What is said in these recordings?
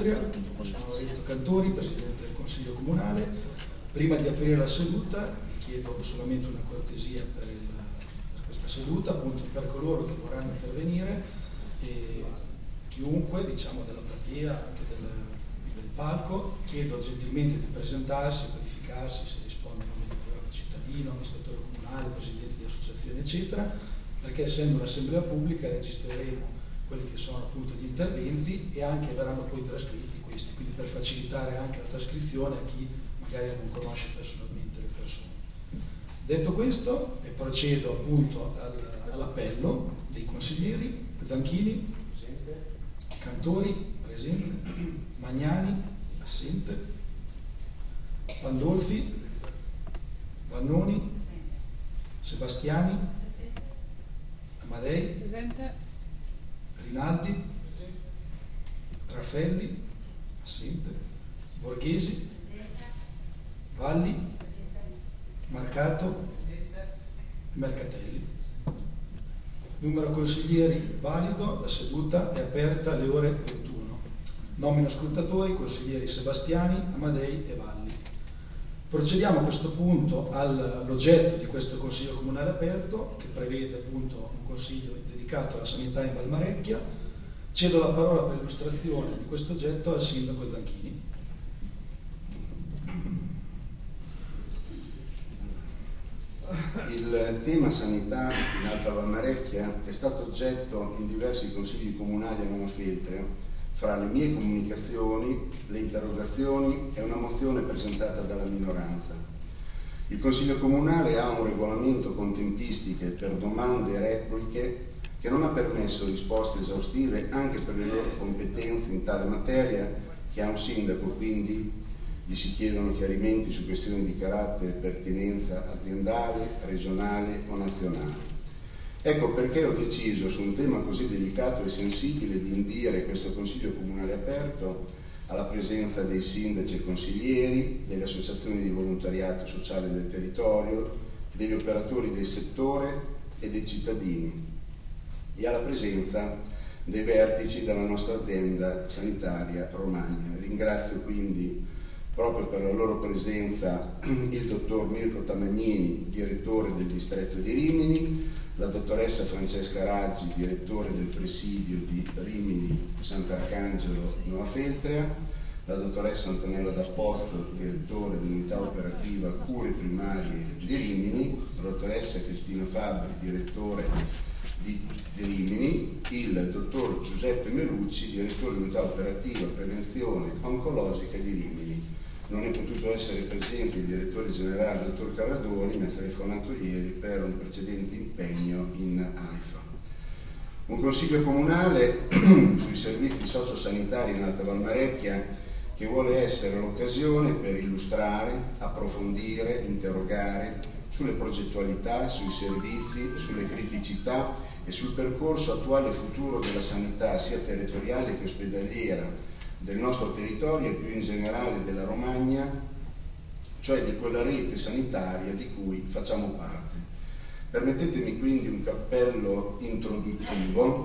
Feltria, sono Lorenzo Cantori, Presidente del Consiglio Comunale. Prima di aprire la seduta vi chiedo solamente una cortesia per questa seduta, appunto per coloro che vorranno intervenire e chiunque, diciamo, della platea, anche del palco, chiedo gentilmente di presentarsi, verificarsi se risponde a nome di privato cittadino, amministratore comunale, presidente di associazioni, eccetera, perché essendo un'assemblea pubblica registreremo quelli che sono appunto gli interventi e anche verranno poi trascritti questi, quindi per facilitare anche la trascrizione a chi magari non conosce personalmente le persone. Detto questo, procedo appunto all'appello dei consiglieri. Zanchini, presente. Cantori, presente. Magnani, assente. Pandolfi, Vannoni, Sebastiani, Amadei, presente. Rinaldi, Raffelli, assente. Borghesi, Valli, Marcato, Mercatelli. Numero consiglieri valido, la seduta è aperta alle ore 21. Nomino scrutatori, consiglieri Sebastiani, Amadei e Valli. Procediamo a questo punto all'oggetto di questo Consiglio Comunale aperto, che prevede appunto un consiglio dedicato alla sanità in Valmarecchia. Cedo la parola per l'illustrazione di questo oggetto al Sindaco Zanchini. Il tema sanità in Alta Valmarecchia è stato oggetto in diversi consigli comunali a Nova Feltria, fra le mie comunicazioni, le interrogazioni e una mozione presentata dalla minoranza. Il Consiglio Comunale ha un regolamento con tempistiche per domande e repliche che non ha permesso risposte esaustive anche per le loro competenze in tale materia, che ha un sindaco, quindi gli si chiedono chiarimenti su questioni di carattere e pertinenza aziendale, regionale o nazionale. Ecco perché ho deciso, su un tema così delicato e sensibile, di indire questo Consiglio Comunale aperto alla presenza dei sindaci e consiglieri, delle associazioni di volontariato sociale del territorio, degli operatori del settore e dei cittadini, e alla presenza dei vertici della nostra azienda sanitaria Romagna. Ringrazio quindi, proprio per la loro presenza, il dottor Mirko Tamagnini, direttore del distretto di Rimini, la dottoressa Francesca Raggi, direttore del presidio di Rimini Sant'Arcangelo Nova Feltria, la dottoressa Antonella D'Apposto, direttore dell'unità operativa cure primarie di Rimini, la dottoressa Cristina Fabbri, direttore di Rimini, il dottor Giuseppe Melucci, direttore dell'unità operativa prevenzione oncologica di Rimini. Non è potuto essere presente il direttore generale, dottor Carradori, mi ha telefonato ieri per un precedente impegno in AIFA. Un consiglio comunale sui servizi sociosanitari in Alta Valmarecchia che vuole essere l'occasione per illustrare, approfondire, interrogare sulle progettualità, sui servizi, sulle criticità e sul percorso attuale e futuro della sanità sia territoriale che ospedaliera del nostro territorio e più in generale della Romagna, cioè di quella rete sanitaria di cui facciamo parte. Permettetemi quindi un cappello introduttivo.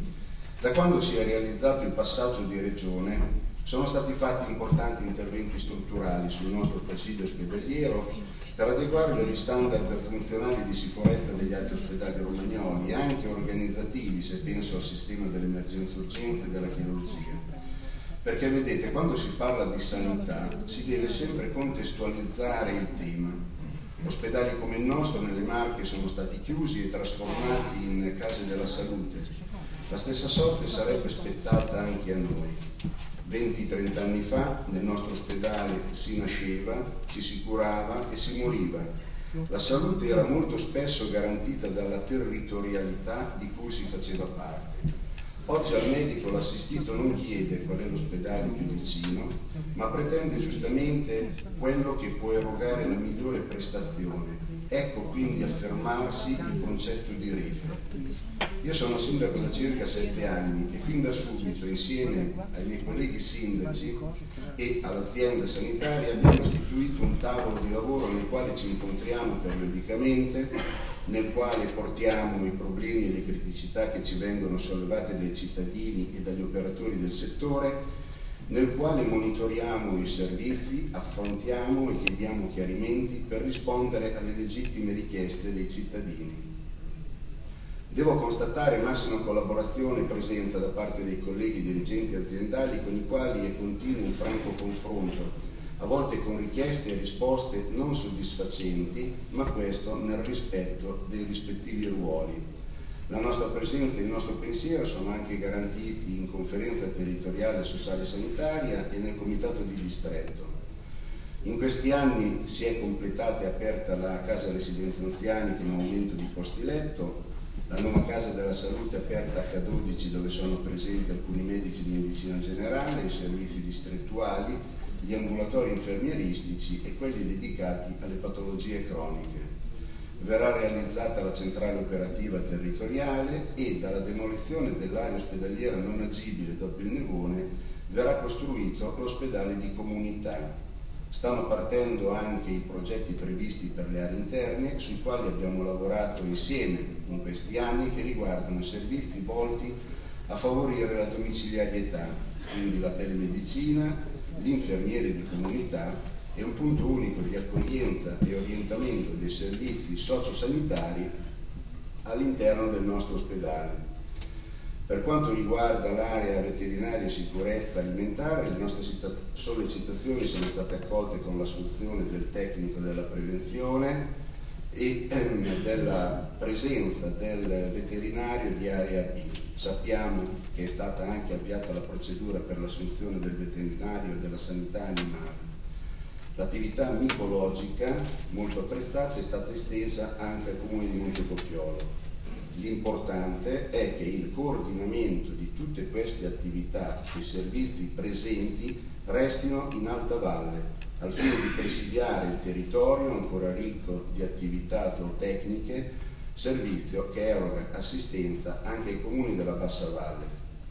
Da quando si è realizzato il passaggio di regione sono stati fatti importanti interventi strutturali sul nostro presidio ospedaliero per adeguare gli standard funzionali di sicurezza degli altri ospedali romagnoli e anche organizzativi, se penso al sistema dell'emergenza urgenza e della chirurgia. Perché vedete, quando si parla di sanità si deve sempre contestualizzare il tema. Ospedali come il nostro nelle Marche sono stati chiusi e trasformati in case della salute. La stessa sorte sarebbe aspettata anche a noi. 20-30 anni fa nel nostro ospedale si nasceva, ci si curava e si moriva. La salute era molto spesso garantita dalla territorialità di cui si faceva parte. Oggi al medico l'assistito non chiede qual è l'ospedale più vicino, ma pretende giustamente quello che può erogare la migliore prestazione. Ecco quindi affermarsi il concetto di rete. Io sono sindaco da circa 7 anni e fin da subito, insieme ai miei colleghi sindaci e all'azienda sanitaria, abbiamo istituito un tavolo di lavoro nel quale ci incontriamo periodicamente, nel quale portiamo i problemi e le criticità che ci vengono sollevate dai cittadini e dagli operatori del settore, nel quale monitoriamo i servizi, affrontiamo e chiediamo chiarimenti per rispondere alle legittime richieste dei cittadini. Devo constatare massima collaborazione e presenza da parte dei colleghi dirigenti aziendali con i quali è continuo un franco confronto, a volte con richieste e risposte non soddisfacenti, ma questo nel rispetto dei rispettivi ruoli. La nostra presenza e il nostro pensiero sono anche garantiti in conferenza territoriale sociale e sanitaria e nel comitato di distretto. In questi anni si è completata e aperta la casa residenza anziani con un aumento di posti letto, la nuova casa della salute aperta H12 dove sono presenti alcuni medici di medicina generale, i servizi distrettuali, gli ambulatori infermieristici e quelli dedicati alle patologie croniche. Verrà realizzata la centrale operativa territoriale e dalla demolizione dell'area ospedaliera non agibile dopo il Nevone verrà costruito l'ospedale di comunità. Stanno partendo anche i progetti previsti per le aree interne sui quali abbiamo lavorato insieme in questi anni, che riguardano servizi volti a favorire la domiciliarietà, quindi la telemedicina, l'infermiere di comunità e un punto unico di accoglienza e orientamento dei servizi sociosanitari all'interno del nostro ospedale. Per quanto riguarda l'area veterinaria e sicurezza alimentare, le nostre sollecitazioni sono state accolte con l'assunzione del tecnico della prevenzione e della presenza del veterinario di area B. Sappiamo che è stata anche avviata la procedura per l'assunzione del veterinario della sanità animale. L'attività micologica, molto apprezzata, è stata estesa anche al comune di Montecopiolo. L'importante è che il coordinamento di tutte queste attività e servizi presenti restino in alta valle, al fine di presidiare il territorio ancora ricco di attività zootecniche, servizio che eroga assistenza anche ai comuni della Bassa Valle.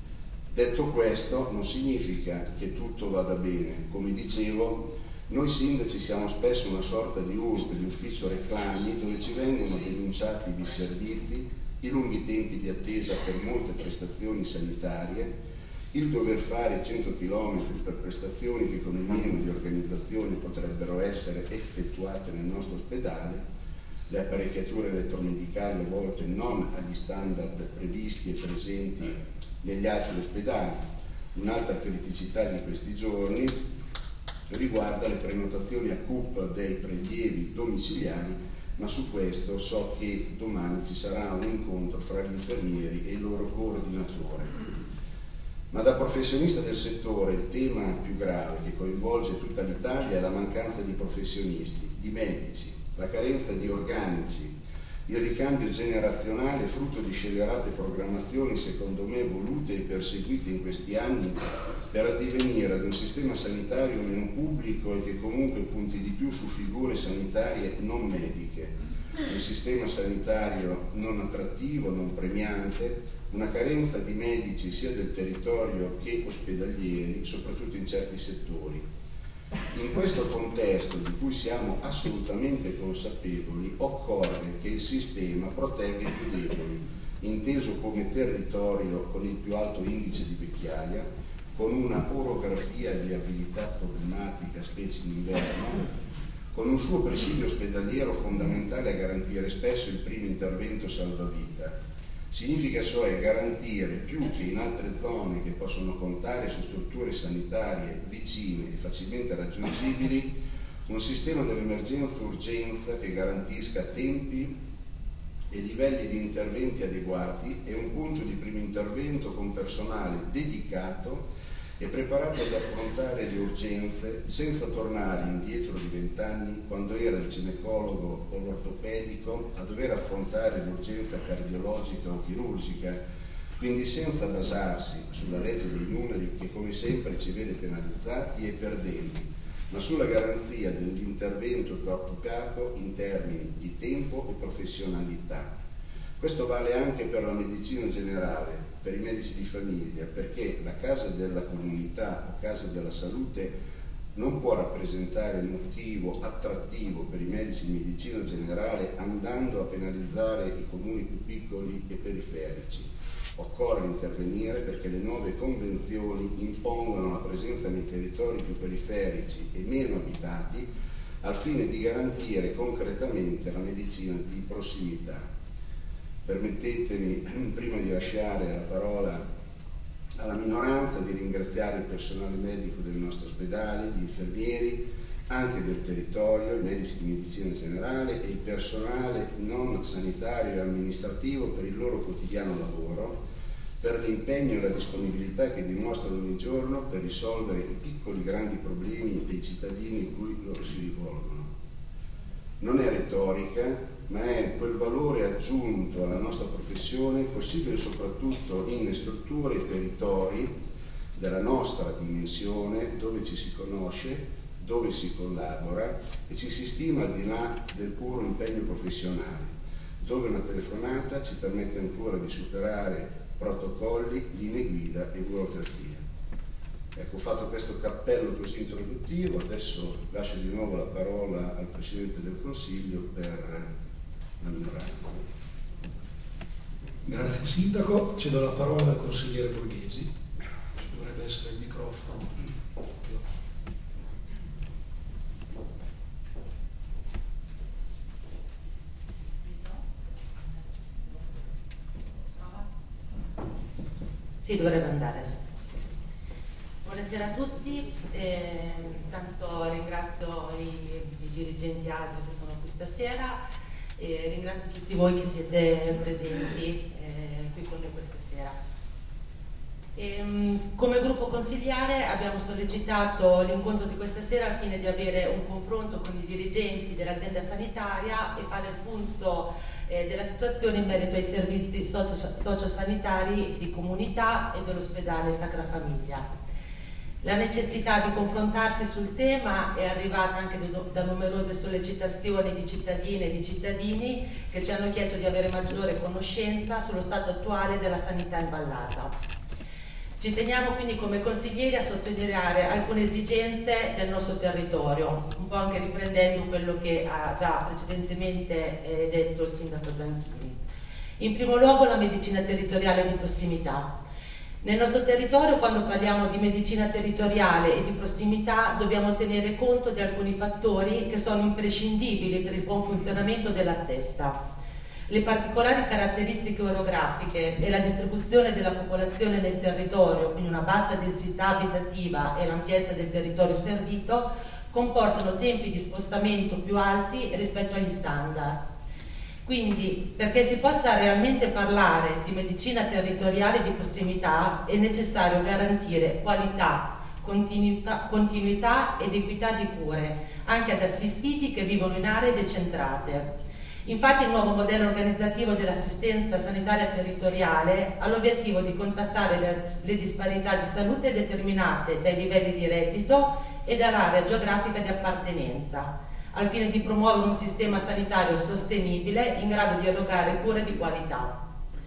Detto questo, non significa che tutto vada bene. Come dicevo, noi sindaci siamo spesso una sorta di USP, di ufficio reclami, dove ci vengono denunciati di servizi, i lunghi tempi di attesa per molte prestazioni sanitarie, il dover fare 100 km per prestazioni che con il minimo di organizzazione potrebbero essere effettuate nel nostro ospedale, le apparecchiature elettromedicali a volte non agli standard previsti e presenti negli altri ospedali. Un'altra criticità di questi giorni riguarda le prenotazioni a CUP dei prelievi domiciliari, ma su questo so che domani ci sarà un incontro fra gli infermieri e il loro coordinatore. Ma da professionista del settore il tema più grave che coinvolge tutta l'Italia è la mancanza di professionisti, di medici, la carenza di organici, il ricambio generazionale frutto di scellerate programmazioni secondo me volute e perseguite in questi anni per addivenire ad un sistema sanitario meno pubblico e che comunque punti di più su figure sanitarie non mediche, un sistema sanitario non attrattivo, non premiante, una carenza di medici sia del territorio che ospedalieri, soprattutto in certi settori. In questo contesto, di cui siamo assolutamente consapevoli, occorre che il sistema protegga i più deboli, inteso come territorio con il più alto indice di vecchiaia, con una orografia e viabilità problematica, specie in inverno, con un suo presidio ospedaliero fondamentale a garantire spesso il primo intervento salvavita. Significa cioè garantire, più che in altre zone che possono contare su strutture sanitarie vicine e facilmente raggiungibili, un sistema dell'emergenza-urgenza che garantisca tempi e livelli di interventi adeguati e un punto di primo intervento con personale dedicato e preparato ad affrontare le urgenze senza tornare indietro di 20 anni, quando era il ginecologo o l'ortopedico a dover affrontare l'urgenza cardiologica o chirurgica, quindi senza basarsi sulla legge dei numeri che come sempre ci vede penalizzati e perdenti, ma sulla garanzia dell'intervento appropriato in termini di tempo e professionalità. Questo vale anche per la medicina generale, per i medici di famiglia, perché la casa della comunità o casa della salute non può rappresentare un motivo attrattivo per i medici di medicina generale andando a penalizzare i comuni più piccoli e periferici. Occorre intervenire perché le nuove convenzioni impongono la presenza nei territori più periferici e meno abitati al fine di garantire concretamente la medicina di prossimità. Permettetemi, prima di lasciare la parola alla minoranza, di ringraziare il personale medico del nostro ospedale, gli infermieri, anche del territorio, i medici di medicina generale e il personale non sanitario e amministrativo per il loro quotidiano lavoro, per l'impegno e la disponibilità che dimostrano ogni giorno per risolvere i piccoli grandi problemi dei cittadini a cui loro si rivolgono. Non è retorica, ma è quel valore aggiunto alla nostra professione possibile soprattutto in strutture e territori della nostra dimensione, dove ci si conosce, dove si collabora e ci si stima al di là del puro impegno professionale, dove una telefonata ci permette ancora di superare protocolli, linee guida e burocrazia. Ecco, ho fatto questo cappello così introduttivo, adesso lascio di nuovo la parola al Presidente del Consiglio per la minoranza. Grazie Sindaco, cedo la parola al consigliere Borghesi, ci dovrebbe essere il microfono. Sì, dovrebbe andare adesso. Buonasera a tutti, intanto ringrazio i dirigenti ASL che sono qui stasera e ringrazio tutti voi che siete presenti qui con noi questa sera. Come gruppo consigliare abbiamo sollecitato l'incontro di questa sera al fine di avere un confronto con i dirigenti dell'azienda sanitaria e fare il punto della situazione in merito ai servizi sociosanitari di comunità e dell'ospedale Sacra Famiglia. La necessità di confrontarsi sul tema è arrivata anche da numerose sollecitazioni di cittadine e di cittadini che ci hanno chiesto di avere maggiore conoscenza sullo stato attuale della sanità in Vallata. Ci teniamo quindi come consiglieri a sottolineare alcune esigenze del nostro territorio, un po' anche riprendendo quello che ha già precedentemente detto il sindaco Zanchini. In primo luogo la medicina territoriale di prossimità. Nel nostro territorio, quando parliamo di medicina territoriale e di prossimità, dobbiamo tenere conto di alcuni fattori che sono imprescindibili per il buon funzionamento della stessa. Le particolari caratteristiche orografiche e la distribuzione della popolazione nel territorio, quindi una bassa densità abitativa e l'ampiezza del territorio servito, comportano tempi di spostamento più alti rispetto agli standard. Quindi, perché si possa realmente parlare di medicina territoriale di prossimità, è necessario garantire qualità, continuità ed equità di cure, anche ad assistiti che vivono in aree decentrate. Infatti il nuovo modello organizzativo dell'assistenza sanitaria territoriale ha l'obiettivo di contrastare le disparità di salute determinate dai livelli di reddito e dall'area geografica di appartenenza, al fine di promuovere un sistema sanitario sostenibile in grado di erogare cure di qualità.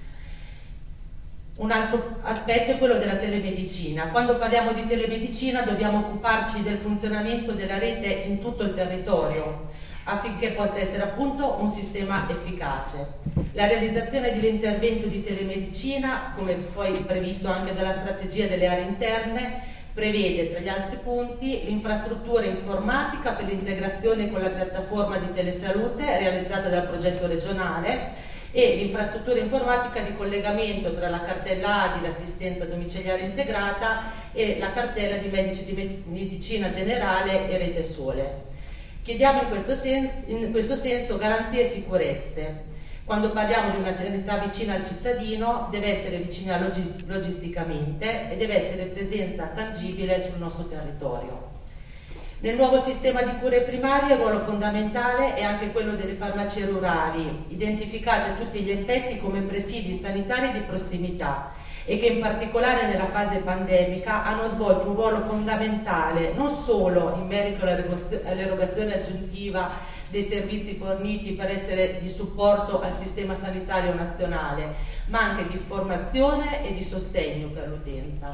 Un altro aspetto è quello della telemedicina. Quando parliamo di telemedicina dobbiamo occuparci del funzionamento della rete in tutto il territorio, affinché possa essere appunto un sistema efficace. La realizzazione dell'intervento di telemedicina, come poi previsto anche dalla strategia delle aree interne, prevede tra gli altri punti l'infrastruttura informatica per l'integrazione con la piattaforma di telesalute realizzata dal progetto regionale e l'infrastruttura informatica di collegamento tra la cartella ADI, l'assistenza domiciliare integrata, e la cartella di medici di medicina generale e rete sole. Chiediamo in questo senso garanzie e sicurezze. Quando parliamo di una sanità vicina al cittadino, deve essere vicina logisticamente e deve essere presenza tangibile sul nostro territorio. Nel nuovo sistema di cure primarie il ruolo fondamentale è anche quello delle farmacie rurali, identificate a tutti gli effetti come presidi sanitari di prossimità e che in particolare nella fase pandemica hanno svolto un ruolo fondamentale non solo in merito all'erogazione aggiuntiva dei servizi forniti per essere di supporto al sistema sanitario nazionale, ma anche di formazione e di sostegno per l'utenza.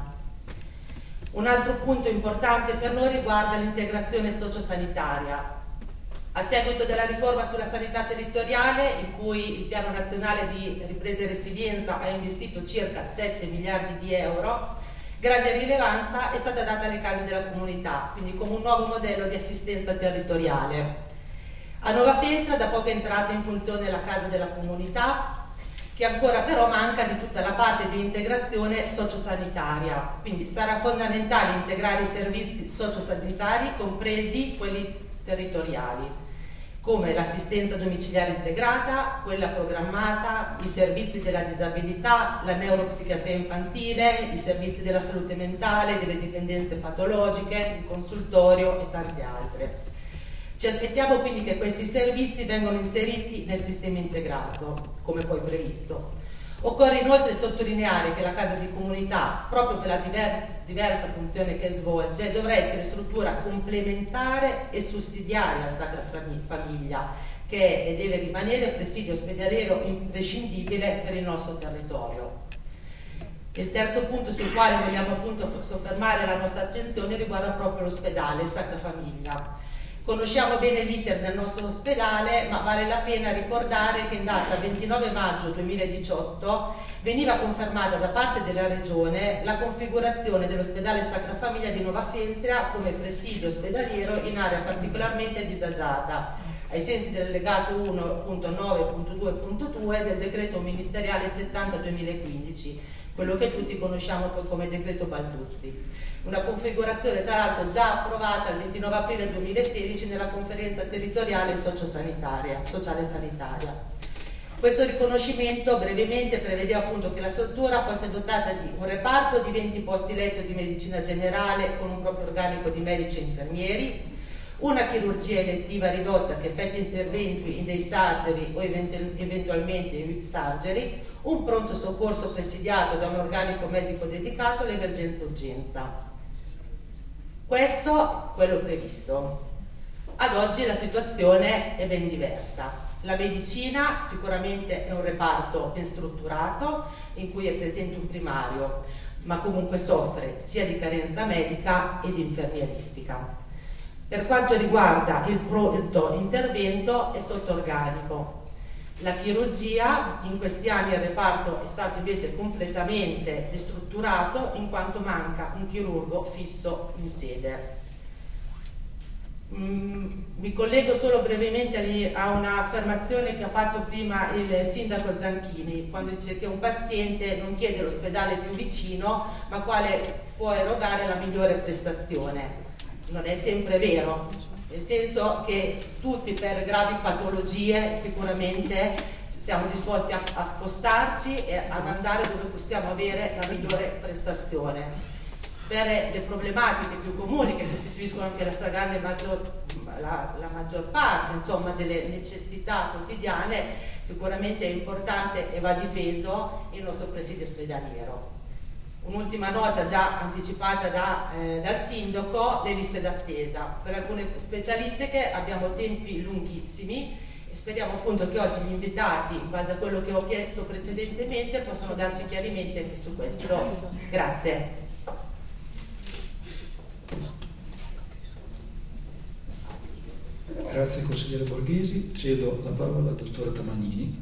Un altro punto importante per noi riguarda l'integrazione sociosanitaria. A seguito della riforma sulla sanità territoriale, in cui il Piano Nazionale di Ripresa e Resilienza ha investito circa 7 miliardi di euro, grande rilevanza è stata data alle case della comunità, quindi come un nuovo modello di assistenza territoriale. A Nova Feltre da poco è entrata in funzione la casa della comunità, che ancora però manca di tutta la parte di integrazione sociosanitaria, quindi sarà fondamentale integrare i servizi sociosanitari, compresi quelli territoriali, come l'assistenza domiciliare integrata, quella programmata, i servizi della disabilità, la neuropsichiatria infantile, i servizi della salute mentale, delle dipendenze patologiche, il consultorio e tante altre. Ci aspettiamo quindi che questi servizi vengano inseriti nel sistema integrato, come poi previsto. Occorre inoltre sottolineare che la casa di comunità, proprio per la diversa funzione che svolge, dovrà essere struttura complementare e sussidiaria alla Sacra Famiglia, che è e deve rimanere presidio ospedaliero imprescindibile per il nostro territorio. Il terzo punto sul quale vogliamo appunto soffermare la nostra attenzione riguarda proprio l'ospedale Sacra Famiglia. Conosciamo bene l'iter del nostro ospedale, ma vale la pena ricordare che in data 29 maggio 2018 veniva confermata da parte della Regione la configurazione dell'ospedale Sacra Famiglia di Nova Feltria come presidio ospedaliero in area particolarmente disagiata, ai sensi dell'allegato 1.9.2.2 del decreto ministeriale 70/2015, quello che tutti conosciamo poi come decreto Balduzzi. Una configurazione tra l'altro già approvata il 29 aprile 2016 nella conferenza territoriale sociale sanitaria. Questo riconoscimento brevemente prevedeva appunto che la struttura fosse dotata di un reparto di 20 posti letto di medicina generale con un proprio organico di medici e infermieri, una chirurgia elettiva ridotta che effetti interventi in day surgery o eventualmente in week surgery, un pronto soccorso presidiato da un organico medico dedicato all'emergenza urgenza. Questo quello previsto. Ad oggi la situazione è ben diversa. La medicina sicuramente è un reparto ben strutturato in cui è presente un primario, ma comunque soffre sia di carenza medica ed infermieristica. Per quanto riguarda il pronto intervento è sotto organico. La chirurgia, in questi anni il reparto è stato invece completamente destrutturato in quanto manca un chirurgo fisso in sede. Mi collego solo brevemente a un'affermazione che ha fatto prima il sindaco Zanchini, quando dice che un paziente non chiede l'ospedale più vicino, ma quale può erogare la migliore prestazione. Non è sempre vero, nel senso che tutti per gravi patologie sicuramente siamo disposti a spostarci e ad andare dove possiamo avere la migliore prestazione. Per le problematiche più comuni che costituiscono anche la maggior parte insomma, delle necessità quotidiane, sicuramente è importante e va difeso il nostro presidio ospedaliero. Un'ultima nota già anticipata dal sindaco: le liste d'attesa. Per alcune specialistiche abbiamo tempi lunghissimi e speriamo appunto che oggi gli invitati, in base a quello che ho chiesto precedentemente, possano darci chiarimenti anche su questo. Grazie. Grazie consigliere Borghesi, cedo la parola al dottore Tamagnini.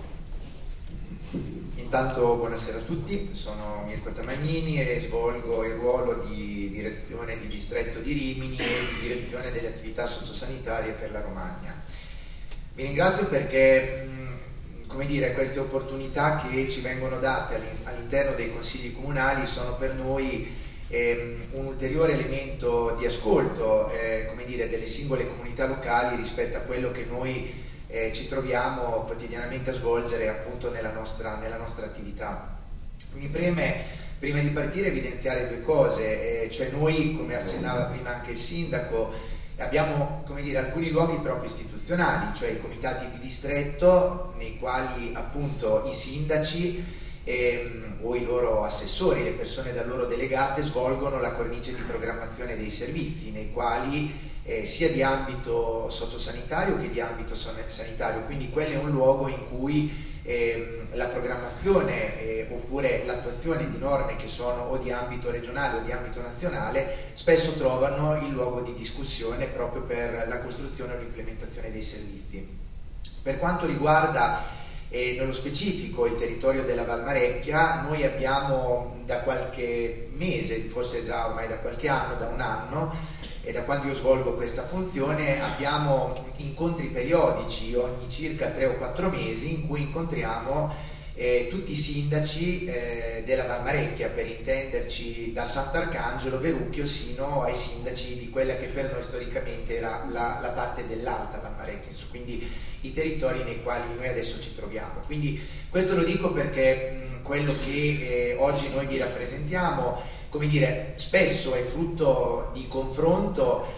Intanto buonasera a tutti, sono Mirko Tamagnini e svolgo il ruolo di direzione di distretto di Rimini e di direzione delle attività sociosanitarie per la Romagna. Vi ringrazio perché come dire, queste opportunità che ci vengono date all'interno dei consigli comunali sono per noi un ulteriore elemento di ascolto come dire, delle singole comunità locali rispetto a quello che noi ci troviamo quotidianamente a svolgere appunto nella nostra attività. Mi preme prima di partire evidenziare due cose, cioè noi, come accennava prima anche il sindaco, abbiamo come dire, alcuni luoghi proprio istituzionali, cioè i comitati di distretto nei quali appunto i sindaci o i loro assessori, le persone da loro delegate, svolgono la cornice di programmazione dei servizi, nei quali sia di ambito sociosanitario che di ambito sanitario, quindi quello è un luogo in cui la programmazione oppure l'attuazione di norme che sono o di ambito regionale o di ambito nazionale spesso trovano il luogo di discussione proprio per la costruzione o l'implementazione dei servizi. Per quanto riguarda nello specifico il territorio della Valmarecchia, noi abbiamo da qualche mese, forse già ormai da qualche anno, da un anno, e da quando io svolgo questa funzione, abbiamo incontri periodici ogni circa 3 o 4 mesi in cui incontriamo tutti i sindaci della Valmarecchia, per intenderci da Sant'Arcangelo, Verrucchio, sino ai sindaci di quella che per noi storicamente era la parte dell'Alta Valmarecchia, quindi i territori nei quali noi adesso ci troviamo. Quindi questo lo dico perché quello che oggi noi vi rappresentiamo, come dire, spesso è frutto di confronto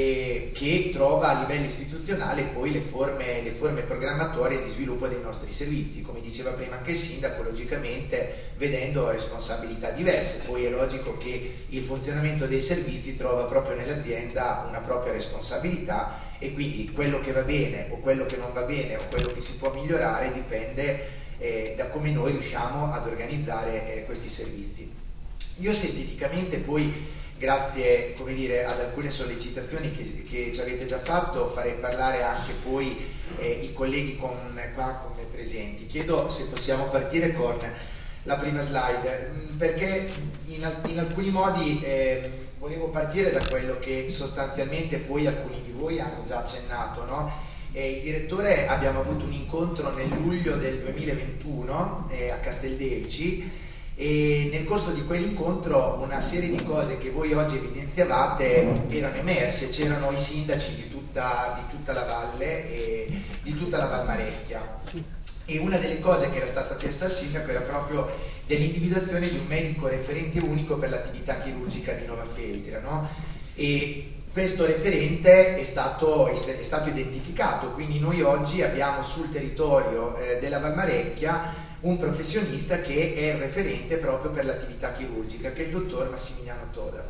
che trova a livello istituzionale poi le forme programmatorie di sviluppo dei nostri servizi, come diceva prima anche il sindaco, logicamente vedendo responsabilità diverse. Poi è logico che il funzionamento dei servizi trova proprio nell'azienda una propria responsabilità, e quindi quello che va bene o quello che non va bene o quello che si può migliorare dipende da come noi riusciamo ad organizzare questi servizi. Io sinteticamente poi, grazie, come dire, ad alcune sollecitazioni che ci avete già fatto, farei parlare anche poi i colleghi qua con me presenti. Chiedo se possiamo partire con la prima slide, perché in alcuni modi volevo partire da quello che sostanzialmente poi alcuni di voi hanno già accennato, no? Il direttore, abbiamo avuto un incontro nel luglio del 2021 a Casteldelci, e nel corso di quell'incontro una serie di cose che voi oggi evidenziavate erano emerse. C'erano i sindaci di tutta la valle e di tutta la Valmarecchia, e una delle cose che era stata chiesta al sindaco era proprio dell'individuazione di un medico referente unico per l'attività chirurgica di Nova Feltria, no? E questo referente è stato identificato, quindi noi oggi abbiamo sul territorio della Valmarecchia un professionista che è il referente proprio per l'attività chirurgica, che è il dottor Massimiliano Todaro.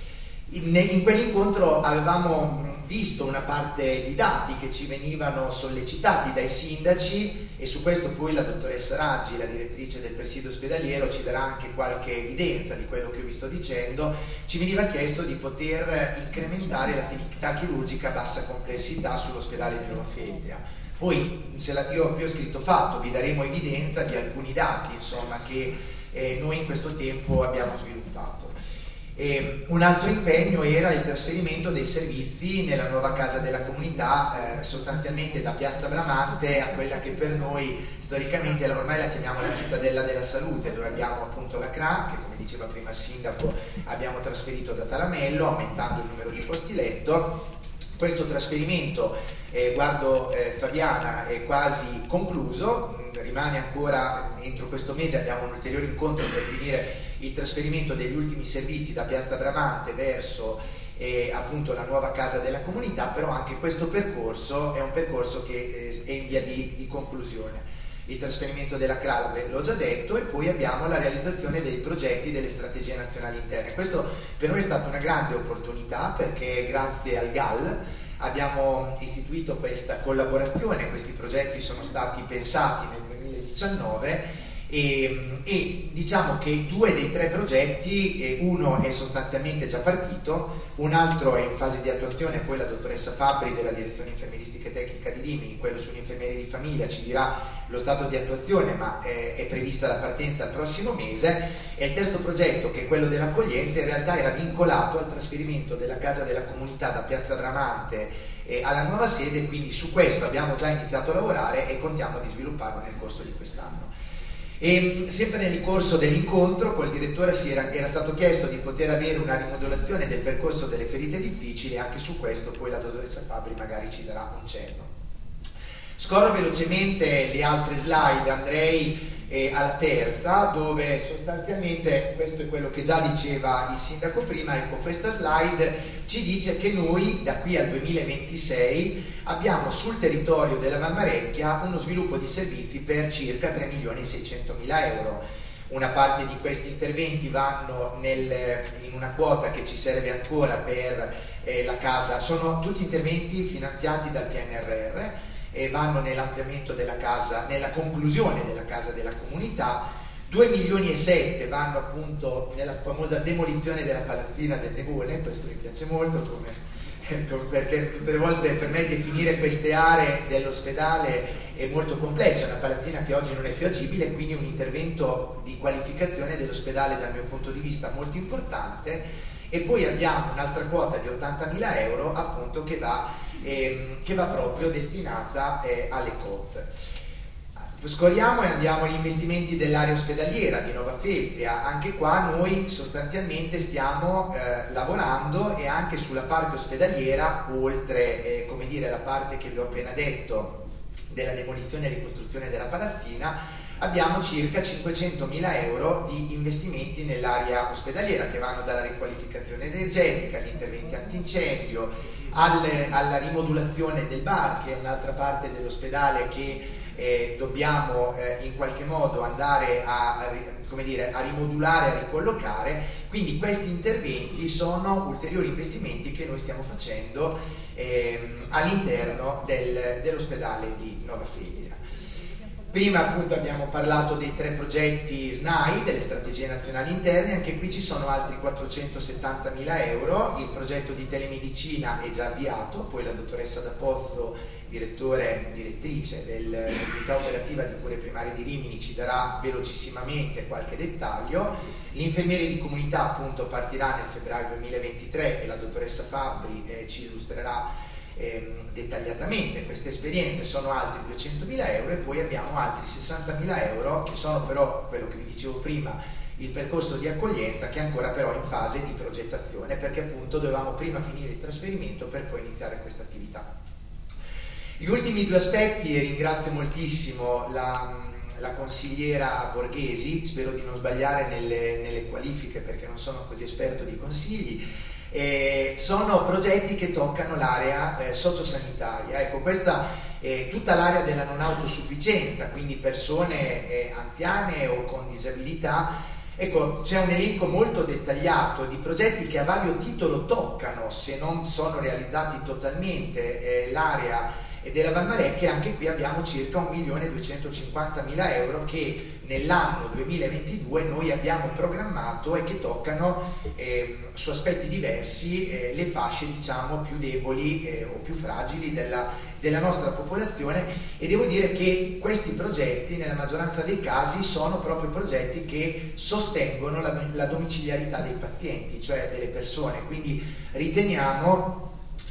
In quell'incontro avevamo visto una parte di dati che ci venivano sollecitati dai sindaci, e su questo poi la dottoressa Raggi, la direttrice del presidio ospedaliero, ci darà anche qualche evidenza di quello che vi sto dicendo. Ci veniva chiesto di poter incrementare l'attività chirurgica a bassa complessità sull'ospedale di Nova Feltria. Poi, io ho scritto fatto, vi daremo evidenza di alcuni dati, insomma, che noi in questo tempo abbiamo sviluppato. Un altro impegno era il trasferimento dei servizi nella nuova casa della comunità, sostanzialmente da Piazza Bramante a quella che per noi storicamente ormai la chiamiamo la cittadella della salute, dove abbiamo appunto la CRA, che come diceva prima il sindaco abbiamo trasferito da Talamello, aumentando il numero di posti letto. Questo trasferimento, guardo Fabiana, è quasi concluso, rimane ancora entro questo mese, abbiamo un ulteriore incontro per finire il trasferimento degli ultimi servizi da Piazza Bramante verso appunto la nuova casa della comunità, però anche questo percorso è un percorso che è in via di conclusione. Il trasferimento della CRA l'ho già detto, e poi abbiamo la realizzazione dei progetti delle strategie nazionali interne. Questo per noi è stata una grande opportunità, perché grazie al GAL abbiamo istituito questa collaborazione. Questi progetti sono stati pensati nel 2019 e diciamo che 2 dei 3 progetti, uno è sostanzialmente già partito, un altro è in fase di attuazione. Poi la dottoressa Fabbri della direzione infermieristica e tecnica di Rimini, quello sugli infermieri di famiglia, ci dirà lo stato di attuazione, ma è prevista la partenza il prossimo mese. E il terzo progetto, che è quello dell'accoglienza, in realtà era vincolato al trasferimento della casa della comunità da Piazza Bramante alla nuova sede, quindi su questo abbiamo già iniziato a lavorare e contiamo di svilupparlo nel corso di quest'anno. E sempre nel corso dell'incontro col direttore era stato chiesto di poter avere una rimodulazione del percorso delle ferite difficili, e anche su questo poi la dottoressa Fabbri magari ci darà un cenno. Scorro velocemente le altre slide, andrei alla terza, dove sostanzialmente, questo è quello che già diceva il sindaco prima, ecco, questa slide ci dice che noi da qui al 2026 abbiamo sul territorio della Valmarecchia uno sviluppo di servizi per circa 3.600.000 euro. Una parte di questi interventi vanno in una quota che ci serve ancora per la casa, sono tutti interventi finanziati dal PNRR, vanno nell'ampliamento della casa, nella conclusione della casa della comunità, 2,7 milioni vanno appunto nella famosa demolizione della palazzina del Nevone. Questo mi piace molto perché tutte le volte per me definire queste aree dell'ospedale è molto complesso, è una palazzina che oggi non è più agibile, quindi un intervento di qualificazione dell'ospedale dal mio punto di vista molto importante. E poi abbiamo un'altra quota di 80.000 euro appunto che va proprio destinata alle COT. Scorriamo e andiamo agli investimenti dell'area ospedaliera di Nova Feltria. Anche qua noi sostanzialmente stiamo lavorando, e anche sulla parte ospedaliera, oltre come dire, la parte che vi ho appena detto della demolizione e ricostruzione della palazzina, abbiamo circa 500.000 euro di investimenti nell'area ospedaliera, che vanno dalla riqualificazione energetica, agli interventi antincendio, alla rimodulazione del bar, che è un'altra parte dell'ospedale che dobbiamo in qualche modo andare a rimodulare, a ricollocare. Quindi questi interventi sono ulteriori investimenti che noi stiamo facendo all'interno dell'ospedale di Nova Feltria. Prima appunto abbiamo parlato dei 3 progetti SNAI, delle strategie nazionali interne. Anche qui ci sono altri 470.000 euro. Il progetto di telemedicina è già avviato, poi la dottoressa D'Apozzo, direttrice dell'unità operativa di cure primarie di Rimini, ci darà velocissimamente qualche dettaglio. L'infermiere di comunità appunto partirà nel febbraio 2023 e la dottoressa Fabbri ci illustrerà dettagliatamente queste esperienze. Sono altri 200.000 euro, e poi abbiamo altri 60.000 euro che sono però quello che vi dicevo prima, il percorso di accoglienza, che è ancora però in fase di progettazione, perché appunto dovevamo prima finire il trasferimento per poi iniziare questa attività. Gli ultimi 2 aspetti, e ringrazio moltissimo la consigliera Borghesi, spero di non sbagliare nelle qualifiche perché non sono così esperto di consigli. Sono progetti che toccano l'area sociosanitaria. Ecco, questa è tutta l'area della non autosufficienza, quindi persone anziane o con disabilità. Ecco, c'è un elenco molto dettagliato di progetti che a vario titolo toccano, se non sono realizzati totalmente, l'area della Valmarecchia. Anche qui abbiamo circa 1.250.000 euro che nell'anno 2022 noi abbiamo programmato e che toccano su aspetti diversi le fasce diciamo più deboli o più fragili della nostra popolazione. E devo dire che questi progetti nella maggioranza dei casi sono proprio progetti che sostengono la domiciliarità dei pazienti, cioè delle persone. Quindi riteniamo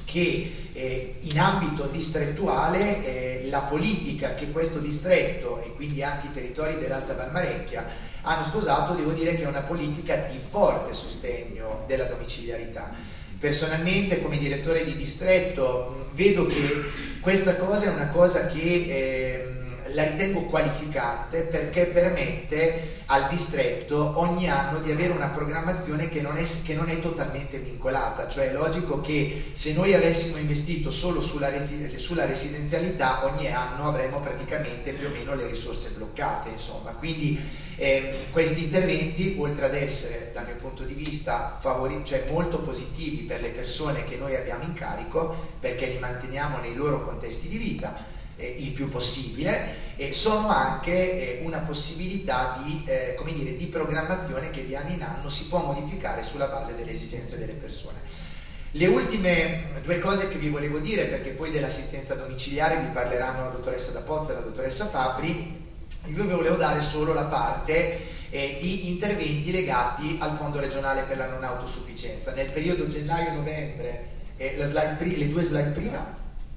che in ambito distrettuale la politica che questo distretto e quindi anche i territori dell'Alta Valmarecchia hanno sposato, devo dire che è una politica di forte sostegno della domiciliarità. Personalmente, come direttore di distretto, vedo che questa cosa è una cosa che la ritengo qualificante, perché permette al distretto ogni anno di avere una programmazione che non è totalmente vincolata. Cioè è logico che se noi avessimo investito solo sulla residenzialità, ogni anno avremmo praticamente più o meno le risorse bloccate, insomma. Quindi questi interventi, oltre ad essere dal mio punto di vista cioè molto positivi per le persone che noi abbiamo in carico, perché li manteniamo nei loro contesti di vita il più possibile, sono anche una possibilità di programmazione che di anno in anno si può modificare sulla base delle esigenze delle persone. Le ultime 2 cose che vi volevo dire, perché poi dell'assistenza domiciliare vi parleranno la dottoressa D'Apozzo e la dottoressa Fabbri, io vi volevo dare solo la parte di interventi legati al Fondo regionale per la non autosufficienza. Nel periodo gennaio-novembre, le 2 slide prima,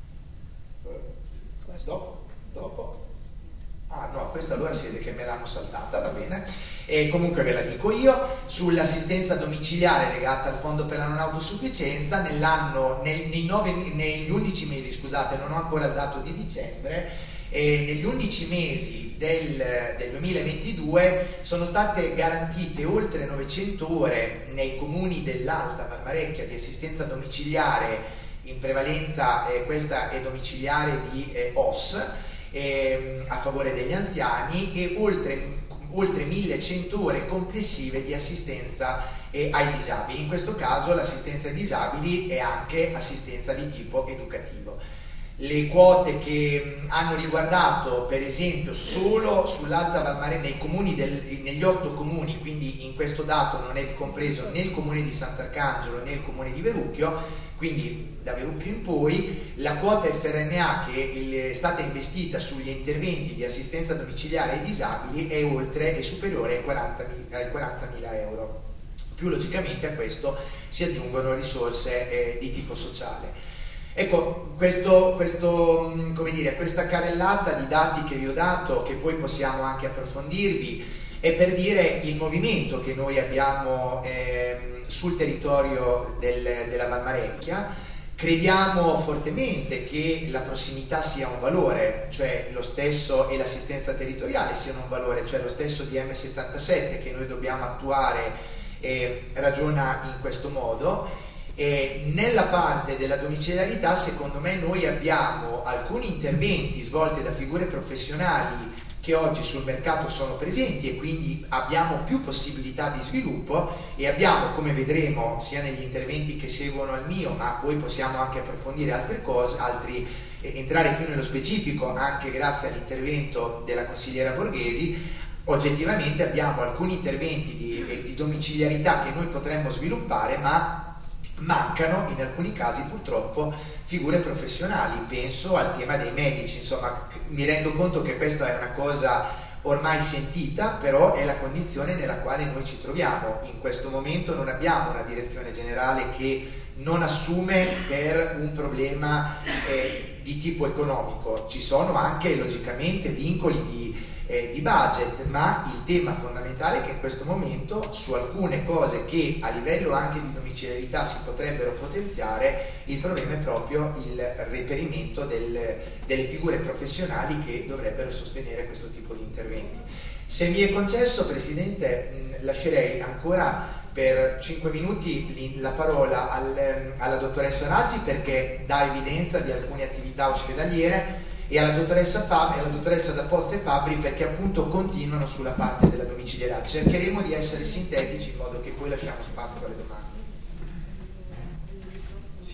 dopo? Ah no, questa allora si vede che me l'hanno saltata, va bene. E comunque ve la dico io, sull'assistenza domiciliare legata al Fondo per la non autosufficienza, negli 11 mesi, scusate, non ho ancora il dato di dicembre, negli 11 mesi del 2022 sono state garantite oltre 900 ore nei comuni dell'Alta Valmarecchia di assistenza domiciliare. In prevalenza questa è domiciliare di OS a favore degli anziani, e oltre 1100 ore complessive di assistenza ai disabili. In questo caso l'assistenza ai disabili è anche assistenza di tipo educativo. le quote che hanno riguardato per esempio solo sull'Alta Valmarecchia, nei comuni negli 8 comuni, quindi in questo dato non è compreso né il comune di Sant'Arcangelo né il comune di Verrucchio, quindi da Verrucchio in poi la quota FRNA che è stata investita sugli interventi di assistenza domiciliare ai disabili è superiore ai 40.000 euro. Più logicamente a questo si aggiungono risorse di tipo sociale. Ecco, come dire, questa carrellata di dati che vi ho dato, che poi possiamo anche approfondirvi, è per dire il movimento che noi abbiamo sul territorio della Valmarecchia. Crediamo fortemente che la prossimità sia un valore, cioè lo stesso, e l'assistenza territoriale siano un valore, cioè lo stesso DM77 che noi dobbiamo attuare ragiona in questo modo. Nella parte della domiciliarità, secondo me, noi abbiamo alcuni interventi svolti da figure professionali che oggi sul mercato sono presenti e quindi abbiamo più possibilità di sviluppo, e abbiamo, come vedremo sia negli interventi che seguono al mio, ma poi possiamo anche approfondire altre cose, entrare più nello specifico anche grazie all'intervento della consigliera Borghesi. Oggettivamente abbiamo alcuni interventi di domiciliarità che noi potremmo sviluppare, ma mancano in alcuni casi purtroppo figure professionali. Penso al tema dei medici, insomma, mi rendo conto che questa è una cosa ormai sentita, però è la condizione nella quale noi ci troviamo. In questo momento non abbiamo una direzione generale che non assume per un problema di tipo economico. Ci sono anche logicamente vincoli di budget, ma il tema fondamentale è che in questo momento su alcune cose che a livello anche di domiciliarità si potrebbero potenziare, il problema è proprio il reperimento delle figure professionali che dovrebbero sostenere questo tipo di interventi. Se mi è concesso, Presidente, lascerei ancora per 5 minuti la parola alla dottoressa Raggi, perché dà evidenza di alcune attività ospedaliere, e alla dottoressa da Pozzo e Fabbri, perché appunto continuano sulla parte della domiciliarità. Cercheremo di essere sintetici in modo che poi lasciamo spazio alle domande.